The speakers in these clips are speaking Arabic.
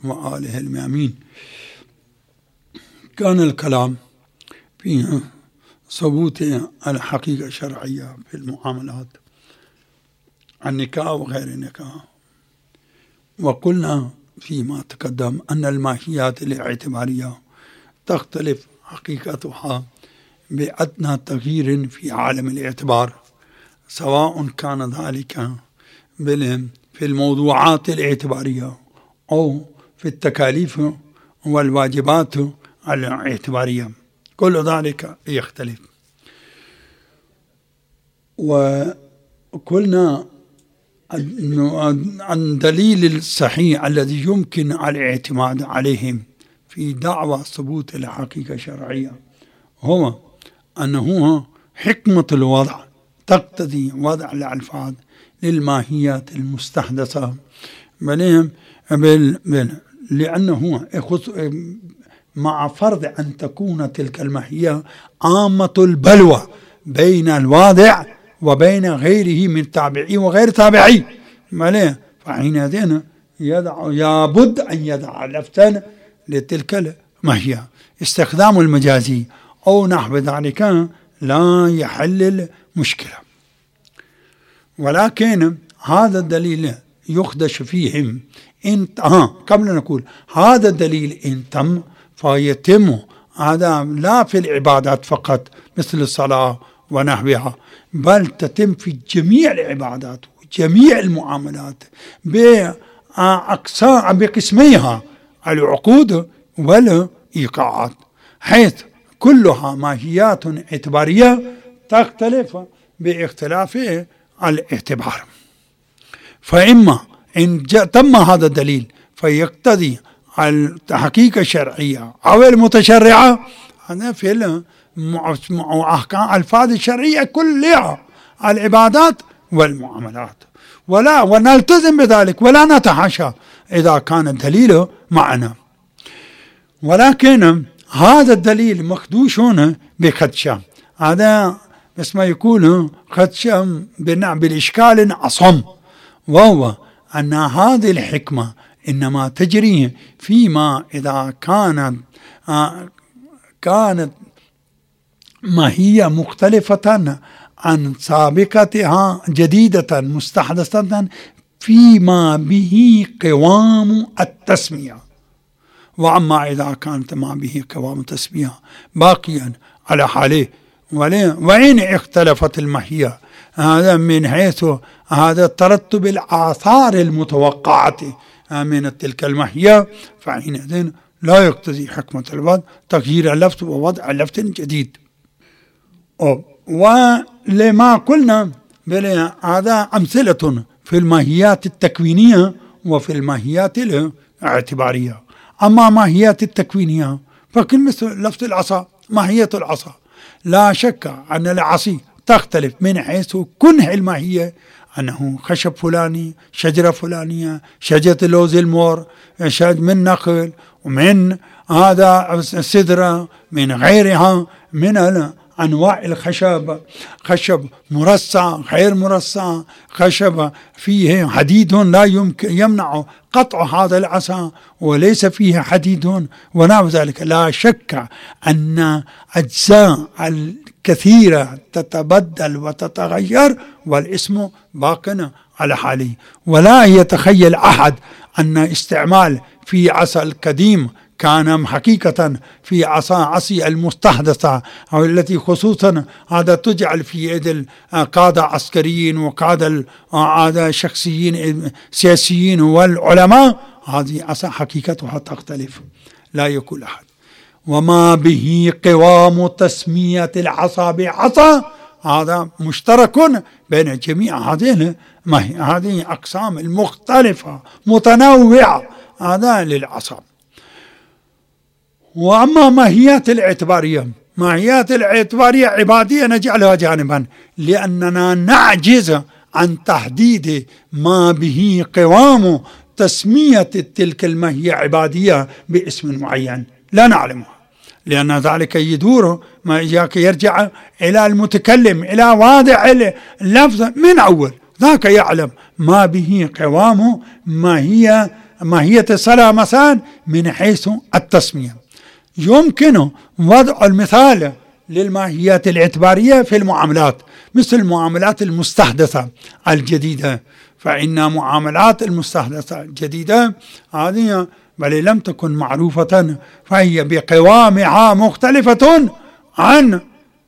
وآله الميامين. كان الكلام فيها ثبوت الحقيقة الشرعية في المعاملات، النكاح وغير النكاح. وقلنا فيما تقدم أن الماهيات الاعتبارية تختلف حقيقتها بأدنى تغيير في عالم الاعتبار، سواء كان ذلك في الموضوعات الاعتبارية أو في التكاليف والواجبات الاعتبارية، كل ذلك يختلف. وقلنا عن دليل الصحيح الذي يمكن الاعتماد عليه في دعوى ثبوت الحقيقة الشرعية هو أنه حكمة الوضع تقتضي وضع الألفاظ للماهيات المستحدثة، لأنه مع فرض أن تكون تلك الماهية عامة البلوى بين الواضع وبين غيره من تابعي وغير تابعي، فحينئذ يبد أن يدع لفتا لتلك الماهية. استخدام المجازي أو نحو ذلك لا يحل المشكلة، ولكن هذا الدليل يخدش فيهم قبل نقول هذا الدليل إن تم فيتم هذا لا في العبادات فقط مثل الصلاة ونحوها، بل تتم في جميع العبادات وجميع المعاملات بقسميها العقود والإيقاعات، حيث كلها ماهيات اعتبارية تختلف باختلاف الاعتبار. فإما إن تم هذا الدليل فيقتضي الحقيقة الشرعية أو المتشرعة هذا في أحكام الفاظ الشرعية كلها العبادات والمعاملات، ونلتزم بذلك ولا نتحاشى إذا كان الدليل معنا. ولكن هذا الدليل مخدوش هنا بخدشة، هذا اسمه يكون خدشة بالإشكال أصم، وهو أن هذه الحكمة إنما تجري فيما إذا كانت ماهية مختلفة عن سابقتها جديدة مستحدثة فيما به قوام التسمية. وأما إذا كانت ما به قوام التسمية باقيا على حاله وإن اختلفت الماهية هذا من حيث هذا ترتب الآثار المتوقعة من تلك الماهية، فحينئذ لا يقتضي حكمة الوضع تغيير اللفظ ووضع لفظ جديد. ولما قلنا هذا أمثلة في الماهيات التكوينية وفي الماهيات الاعتبارية. أما ماهيات التكوينية فكل مثل لفظ العصا، ماهية العصا لا شك أن العصي تختلف من حيث كنه الماهية، أنه خشب فلاني، شجرة فلانية، شجرة اللوز المور، من نخل ومن هذا سدرة من غيرها من أنواع الخشب، خشب مرصع غير مرصع، خشب فيه حديد لا يمكن يمنع قطع هذا العصا وليس فيه حديد ونحو ذلك. لا شك أن أجزاء الكثيرة تتبدل وتتغير والاسم باق على حاله، ولا يتخيل أحد أن استعمال في عصا القديم كان حقيقة في عصي المستحدثة أو التي خصوصا هذا تجعل في يد القادة عسكريين وقادة شخصيين سياسيين والعلماء، هذه عصا حقيقتها تختلف لا يقول أحد. وما به قوام تسمية العصا بعصا هذا مشترك بين جميع هذه أقسام المختلفة متنوعة هذا للعصا. وأما ماهيات الاعتبارية، ماهيات الاعتبارية عبادية نجعلها جانبا لأننا نعجز عن تحديد ما به قوام تسمية تلك الماهية عبادية باسم معين لا نعلمها، لأن ذلك يدور ما يرجع إلى المتكلم إلى واضع اللفظ من أول، ذاك يعلم ما به قوام ماهية ماهية الصلاة مثلا من حيث التسمية. يمكن وضع المثال للماهيات الاعتبارية في المعاملات، مثل المعاملات المستحدثة الجديدة، فإن معاملات المستحدثة الجديدة هذه بل لم تكن معروفة فهي بقوامها مختلفة عن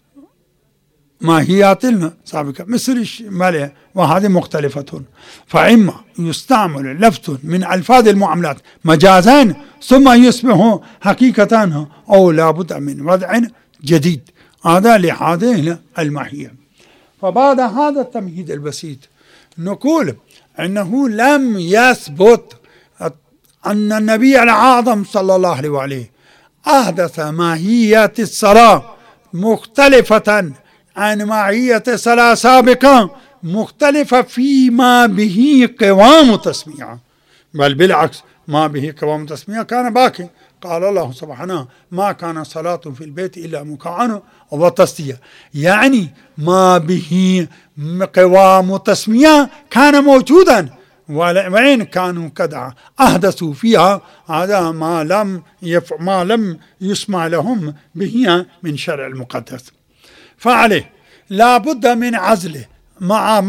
ماهيات السابقة مثل الشمالية، وهذه مختلفة. فإما يستعمل اللفظ من ألفاظ المعاملات مجازا ثم يصبح حقيقة، أو لابد من وضع جديد، هذا لهذه الماهية. فبعد هذا التمهيد البسيط نقول أنه لم يثبت أن النبي الأعظم صلى الله عليه وآله أحدث ماهية الصلاة مختلفة عن ماهية الصلاة سابقة، مختلفة فيما به قوام تسمية، بل بالعكس ما به قوام تسمية كان باقي. قال الله سبحانه ما كان صلاة في البيت إلا مكاء وتصدية، يعني ما به قوام تسمية كان موجودا، وين كانوا قد أحدثوا فيها هذا ما لم يسمع لهم به من شرع المقدس. فعليه لا بد من عزله مع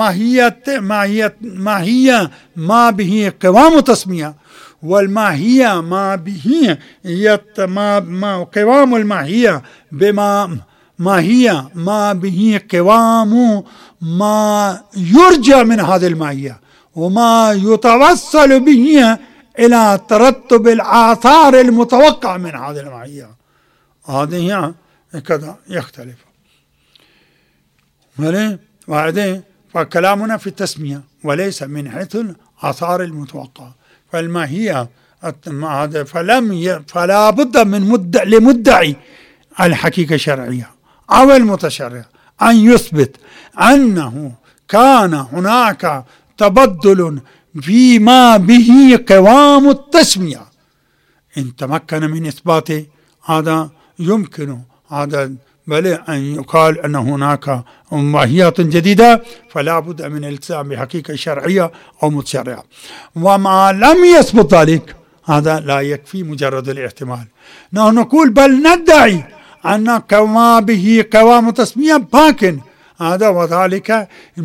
ماهية ما به قوام تسمية، والماهية ما به قوام الماهية بما ماهية ما به قوام ما يرجى من هذه الماهية، وما يتوصل به إلى ترتب الآثار المتوقع من هذه الماهية، هذه كذا يختلف. وبعدين فكلامنا في التسمية وليس من حيث الآثار المتوقعة. فالماهية فلا بد من لمدعي الحقيقة الشرعية أو المتشرع أن يثبت أنه كان هناك تبدل فيما به قوام التسمية. إن تمكن من إثبات هذا يمكن هذا بل أن يقال أن هناك ماهيات جديدة، فلا بد من الالتزام بحقيقة شرعية أو متشرعة. وما لم يثبت ذلك هذا لا يكفي مجرد الاحتمال، نحن نقول بل ندعي أن ما به قوام تسمية باق، هذا وذلك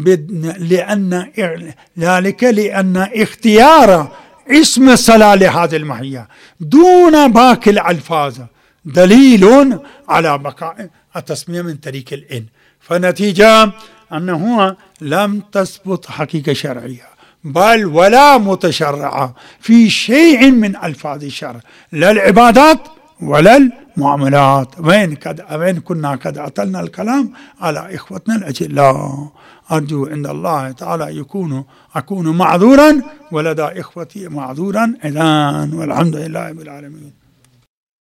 لأن اختيار اسم الصلاة لهذه الماهية دون باقي الألفاظ دليل على بقاء التسمية من طريق الإن. فنتيجة أنه لم تثبت حقيقة شرعية بل ولا متشرعة في شيء من ألفاظ الشرع، لا العبادات ولا المعاملات. وين كنا قد أطلنا الكلام على إخوتنا الأجلاء. أرجو عند الله تعالى أكون معذورا ولدى إخوتي معذورا إذن، والحمد لله رب العالمين.